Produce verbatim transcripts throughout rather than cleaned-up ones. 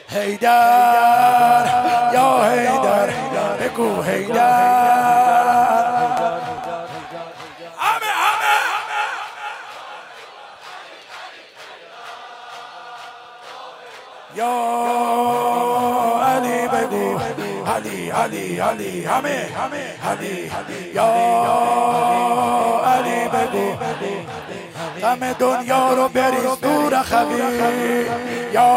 حیدر یا حیدر بگو حیدر. همه همه یا علی بگو علی علی علی همه علی یا علی بگو غم دنیا رو بریز دور خبیر. یا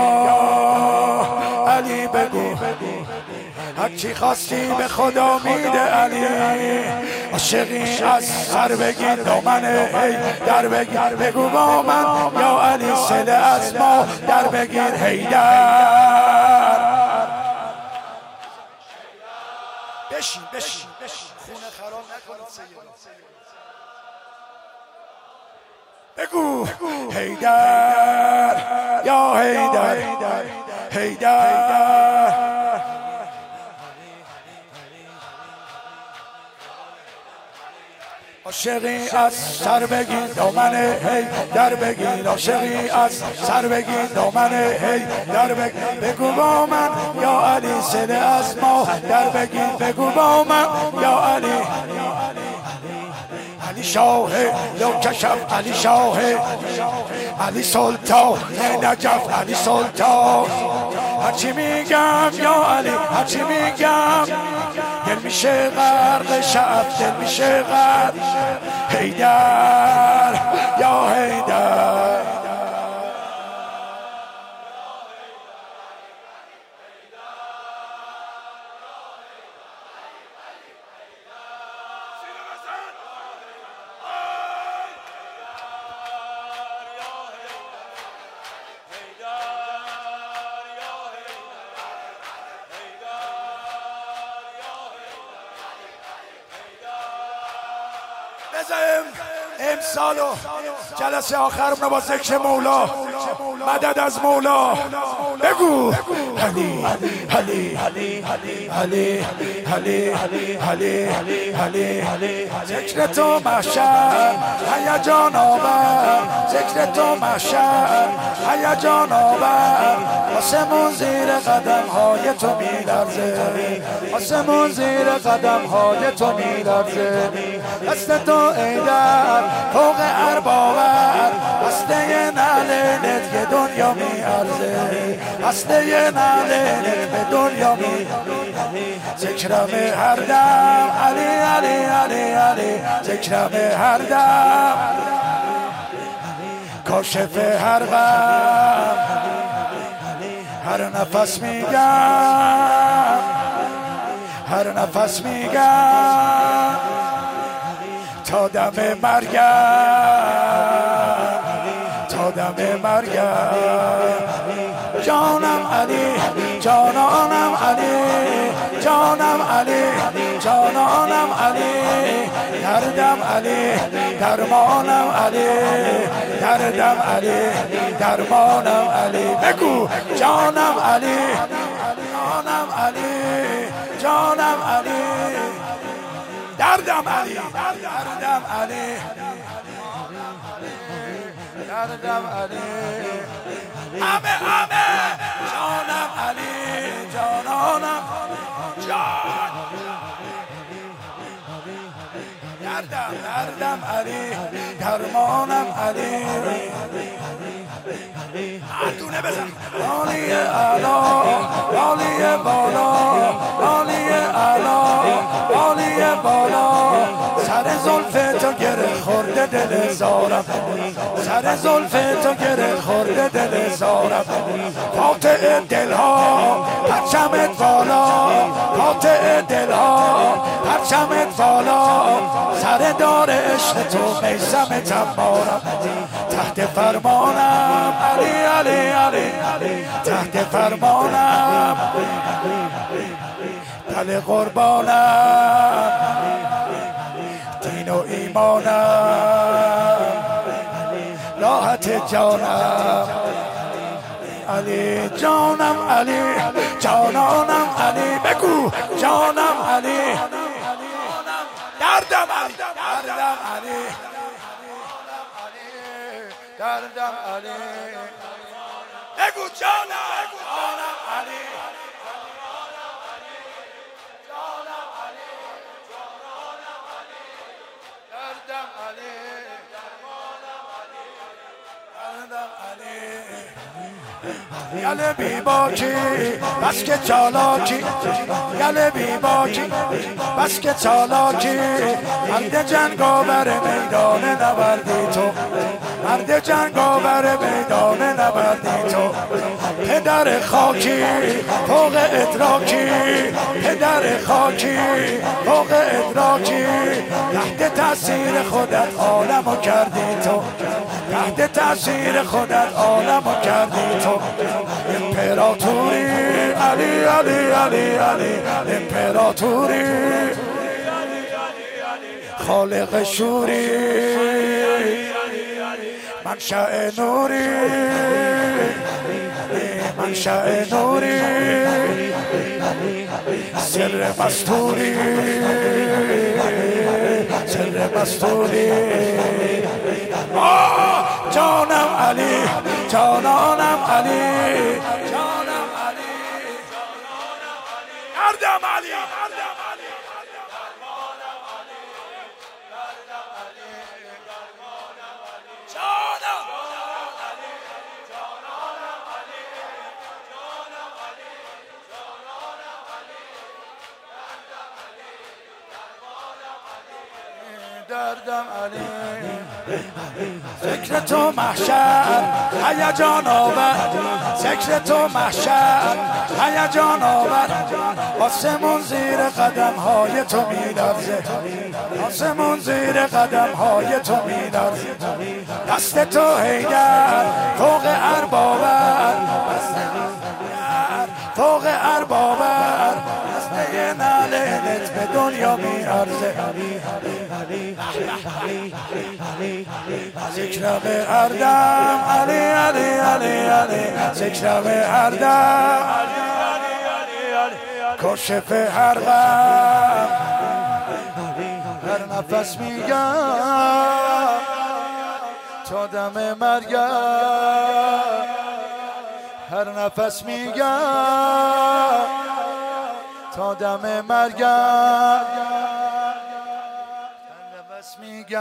علی بگو هرچی خواستی به خدا میده علی. عاشقی از سر بگیر دامن هی در بگیر بگو با من یا علی سل از ما در بگیر حیدر. بشین بشین بشین خونه خراب نکنید سیدا. بگو حیدر یا حیدر حیدر. عاشقی از سر بگیر دامن هی در بگیر. عاشقی از سر بگیر دامن هی در بگیر بگو با من یا علی سل از ما در بگیر بگو با من یا علی. علی شاه لو کشف علی شاه علی سلطان نجف علی سلطان. هرچی میگم یا علی هرچی میگم دل میشه غرق شب دل میشه غرق. حیدر یا حیدر بزنیم امسالو جلسه آخرمون رو با ذکر مولا مدد از مولا. بگو علی علی علی علی علی علی علی ذکر تو محشر هیجان آور. ذکر تو محشر هیجان آور. آسمون زیر قدم های تو میلرزه. آسمون زیر قدم های تو میلرزه. دست تو ایدر فوق ارباور. هسته نعلت که دنیا میارزه. هسته نعلت به دنیا می. ذکرم هر دم علی علی علی علی. ذکرم هر دم کاشف هر غم. هر نفس میگم هر نفس میگم تا دم مرگم تا دم مرگم. جانم علی جانانم علی جانم علی جانانم علی. دردم علی درمانم علی دردم علی درمانم علی. بگو جانم علی جانم علی جانم علی دردم علی دردم علی دردم علی. همه همه جانم علی جانانم جان دردم دردم علی درمانم علی. دونه بزن عالی اعلا عالی بالا عالی اعلا عالی بالا. سر زلف تو گره خورده دل زارم. سر زلف تو گره خورده دل زارم. قاطع دلها پرچمت بالا. قاطع دلها پرچمت بالا. سر دار عشق تو میثم تبارم. تحت فرمانم علی علی علی تحت فرمانم. دل قربانم دین و ایمانم. راحت جانم علی جانم علی جانانم علی. بگو جانم علی دردم علی دردم علی دردم علی بگو جانم جانم علی دردم علی دردم علی گل بی باکی بس که چالاکی گل بی باکی بس که چالاکی مرد جنگاور میدان نبردی تو مرد جنگاور میدان نبردی تو پدر خاکی فوق ادراکی پدر خاکی فوق ادراکی تحت تاثیر خودت عالمو کردی تو تحت تاثیر خودت عالمو کردی تو امپراتوری علی علی علی علی امپراتوری خالق شوری منشأ نوری منشأ نوری سر مستوری سر مستوری جانم علی جانانم علی جانم علی دردم علی دردم علی ذکر تو محشر هیجان آور ذکر تو محشر هیجان آور آسمون زیر قدم های تو می‌لرزه آسمون زیر قدم های تو می‌لرزه دست تو حیدر فوق ارباور فوق ارباور دسته نالت به دنیا می‌ارزه ذکر به اردم علی علی علی علی ذکر به اردم کشف هر غم هر نفس میگم تا دم مرگم هر نفس میگم تا دم مرگم میگم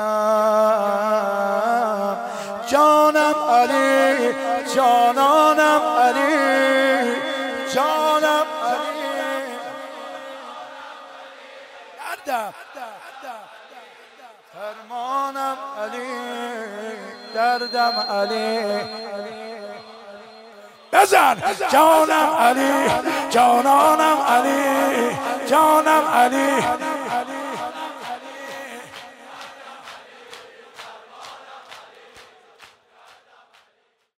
جانم علی جانانم علی جانم علی دردم فرمانم علی دردم علی بزن جانم علی جانانم علی جانم علی